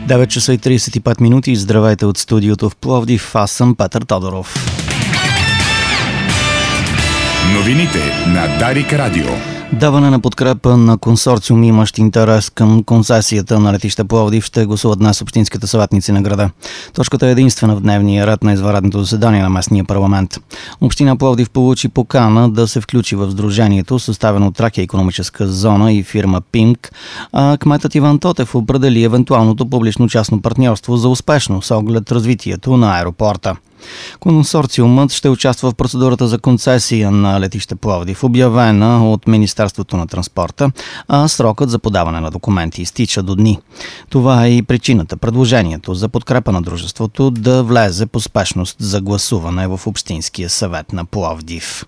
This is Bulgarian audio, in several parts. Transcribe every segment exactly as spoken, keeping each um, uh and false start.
девет часа и тридесет и пет минути. Здравейте от студиото в Пловдив. Аз съм Петър Тодоров. Новините на Дарик Радио. Даване на подкрепа на консорциум, имащ интерес към концесията на летище Пловдив, ще гласуват днес общинските съветници на града. Точката е единствена в дневния ред на извънредното заседание на местния парламент. Община Пловдив получи покана да се включи в сдружението, съставено от Тракия икономическа зона и фирма Пимк, а кметът Иван Тотев определи евентуалното публично-частно партньорство за успешно с оглед развитието на аеропорта. Консорциумът ще участва в процедурата за концесия на летище Пловдив, обявена от Министерството на транспорта, а срокът за подаване на документи изтича до дни. Това е и причината предложението за подкрепа на дружеството да влезе по спешност за гласуване в Общинския съвет на Пловдив.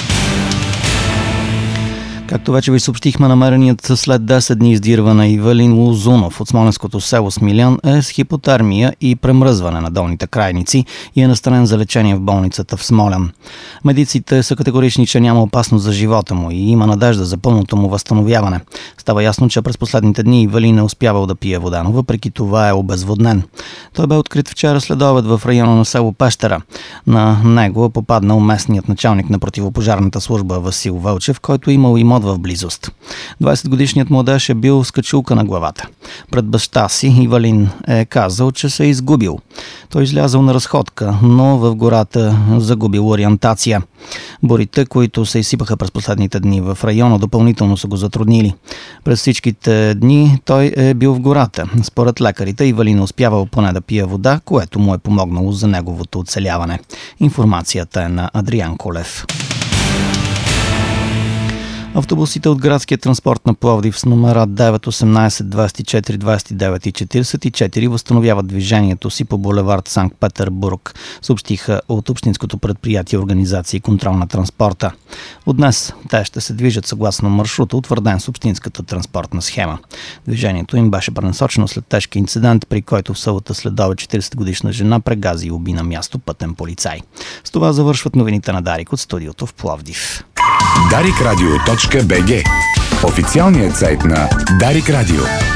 Както вече ви съобщихме, намереният след десет дни издирване Ивелин Лозунов от смоленското село Смилян е с хипотермия и премръзване на долните крайници и е настанен за лечение в болницата в Смолян. Медиците са категорични, че няма опасност за живота му и има надежда за пълното му възстановяване. Става ясно, че през последните дни Ивелин е успявал да пие вода, но въпреки това е обезводнен. Той бе открит вчера след обед в района на село Пещера. На него е попаднал местният началник на противопожарната служба Васил Вълчев, който имал имот в близост. двайсетгодишният младеж е бил с качулка на главата. Пред баща си Ивелин е казал, че се е изгубил. Той излязъл на разходка, но в гората загубил ориентация. Бурите, които се изсипаха през последните дни в района, допълнително са го затруднили. През всичките дни той е бил в гората. Според лекарите, Ивелин успявал поне да пие вода, което му е помогнало за неговото оцеляване. Информацията е на Адриан Колев. Автобусите от градския транспорт на Пловдив с номера девет, осемнайсет, двайсет и четири, двайсет и девет и четирийсет и четири възстановяват движението си по булевард Санкт-Петербург, съобщиха от Общинското предприятие Организация и контрол на транспорта. От днес те ще се движат съгласно маршрута, утвърден с Общинската транспортна схема. Движението им беше пренасочено след тежки инцидент, при който в селата следобед четирийсетгодишна жена прегази и уби на място пътен полицай. С това завършват новините на Дарик от студиото в Пловдив. дарик радио точка би джи. Официалният сайт на Дарик Радио.